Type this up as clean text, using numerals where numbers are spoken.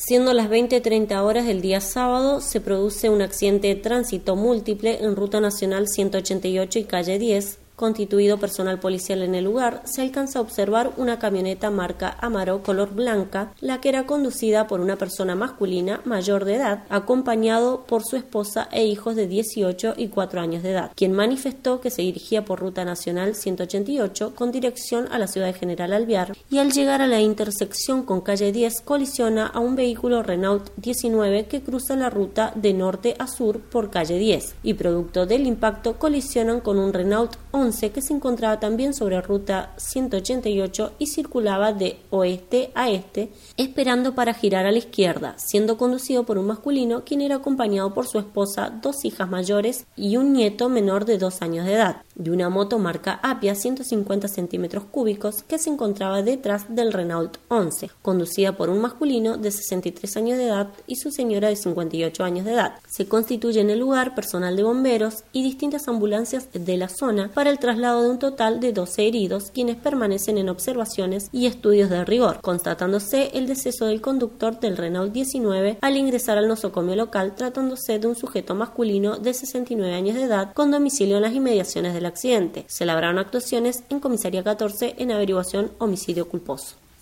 Siendo las 20:30 horas del día sábado, se produce un accidente de tránsito múltiple en Ruta Nacional 188 y calle 10. Constituido personal policial en el lugar, se alcanza a observar una camioneta marca Amaro color blanca, la que era conducida por una persona masculina mayor de edad, acompañado por su esposa e hijos de 18 y 4 años de edad, quien manifestó que se dirigía por Ruta Nacional 188 con dirección a la ciudad de General Alvear y al llegar a la intersección con calle 10 colisiona a un vehículo Renault 19 que cruza la ruta de norte a sur por calle 10 y producto del impacto colisionan con un Renault 11 que se encontraba también sobre ruta 188 y circulaba de oeste a este, esperando para girar a la izquierda, siendo conducido por un masculino quien era acompañado por su esposa, 2 hijas mayores y un nieto menor de 2 años de edad, de una moto marca Apia 150 centímetros cúbicos que se encontraba detrás del Renault 11, conducida por un masculino de 63 años de edad y su señora de 58 años de edad. Se constituye en el lugar personal de bomberos y distintas ambulancias de la zona para el traslado de un total de 12 heridos, quienes permanecen en observaciones y estudios de rigor, constatándose el deceso del conductor del Renault 19 al ingresar al nosocomio local, tratándose de un sujeto masculino de 69 años de edad con domicilio en las inmediaciones del accidente. Se labraron actuaciones en Comisaría 14 en averiguación homicidio culposo.